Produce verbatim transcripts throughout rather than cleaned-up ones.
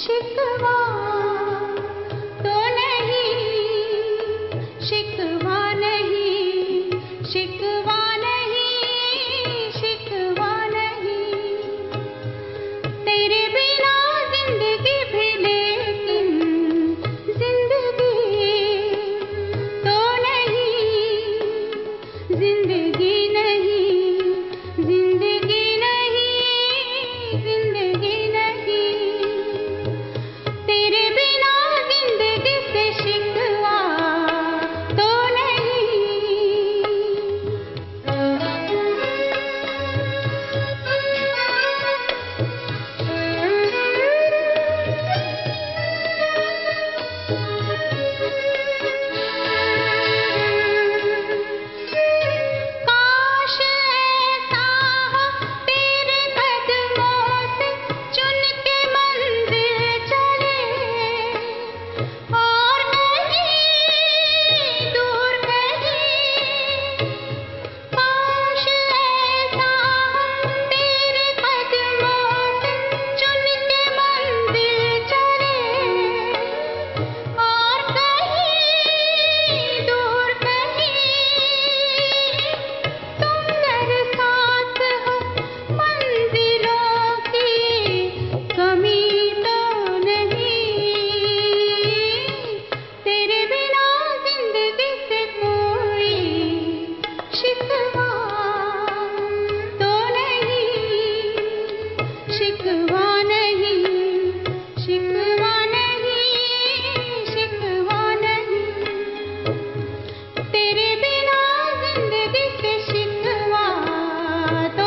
शिकवा तो नहीं, शिकवा नहीं, शिकवा नहीं, शिकवा नहीं। तेरे बिना जिंदगी भी लेकिन जिंदगी तो नहीं, जिंदगी नहीं, जिंदगी नहीं, जिंदगी नहीं। तेरे बिना जिंदगी से शिकवा तो काश ऐसा हो तेरे कदमों से चुन के मंजिल चले, और कहीं दूर कहीं। काश ऐसा हो तेरे कदमों से चुन के मंजिल चले, और कहीं दूर कहीं। तुम मेरे साथ हो मंजिलों की कमी तो नहीं। तेरे बिना जिंदगी से कोई शिकवा तो नहीं, शिकवा नहीं, शिकवा नहीं, शिकवा नहीं। तेरे बिना जिंदगी से शिकवा तो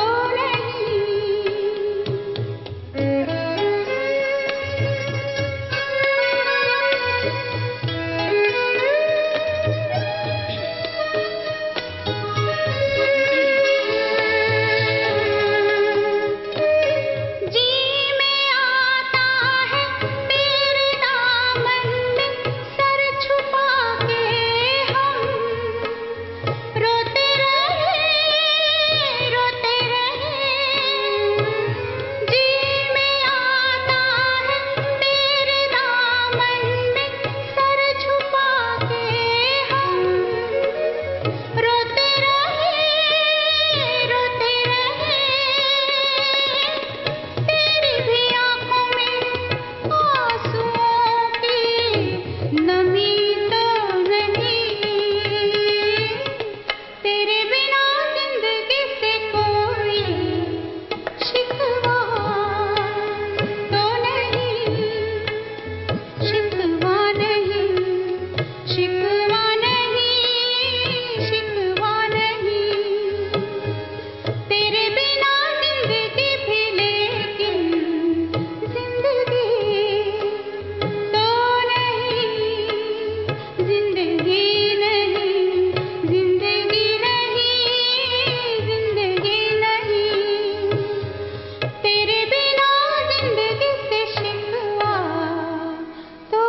नहीं। जी में आता है तेरे दामन में सर छुपा के हम, रोते रहे, रोते रहे। जी में आता है तेरे दामन में सर छुपा के हम, रोते रहे, रोते रहे। तेरी भी आंखों में आंसुओं की नमी तो नहीं। तेरे बिना जिंदगी से कोई शिकवा तो नहीं, शिकवा नहीं, शिकवा नहीं, शिकवा नहीं। तेरे बिना जिंदगी भी लेकिन जिंदगी तो नहीं, जिंदगी नहीं, जिंदगी नहीं, जिंदगी नहीं। तेरे बिना जिंदगी से शिकवा तो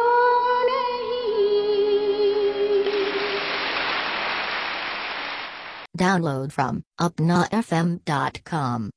नहीं। Download from upna f m dot com.